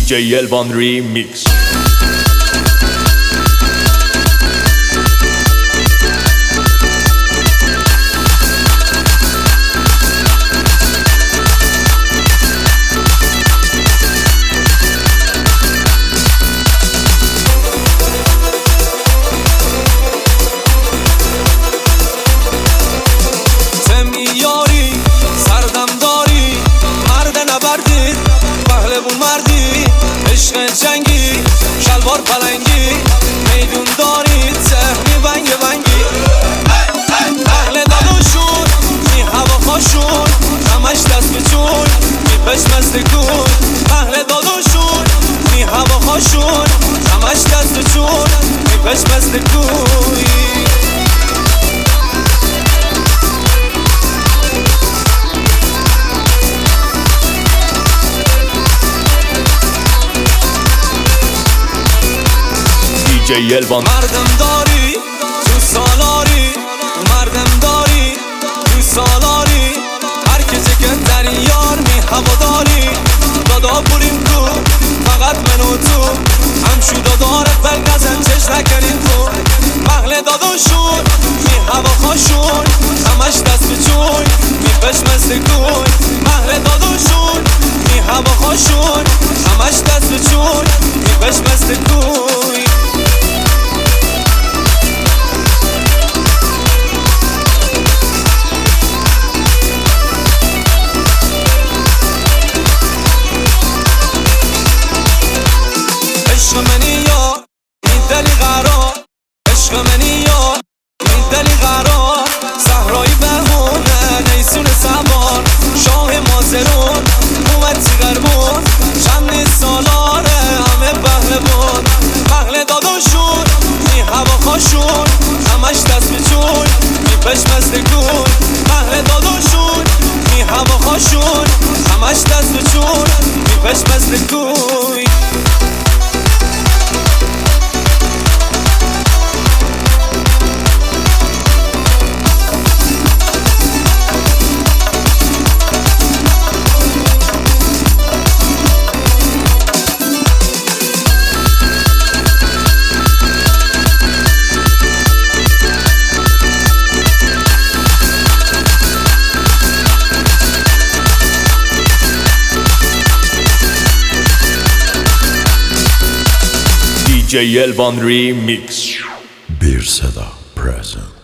DJ Elvan Remix. جنگی شلوار پلنگی میدون دارید سهمی بنگ بنگی اهل داداشون می هوا خاشون همش دست به جون می پشمست کن اهل داداشون می هوا خاشون همش دست به جون می پشمست کن DJ Elvan. مردم داری تو سالاری مردم داری تو سالاری هر کسی که در این یار می هوا داری دادا بریم تو فقط من و تو همشو دادارت بلگزن چش نکنین تو محل داداشون می هوا خاشون همش دست به جون می پشمست کن محل داداشون می هوا خاشون همش دست به جون می پشمست کن عشق منی یا میدلی قرار عشق منی یا میدلی قرار صحرایی بهونه نیسون سوار شاه مازرون اومد تیغربون چند سالاره همه پهلوان پهل داداشون می هوا خاشون همش دست به جون می پشمست کن پهل داداشون می هوا خاشون همش دست به جون می پشمست کن DJ Elvan Remix. Bir Seda present.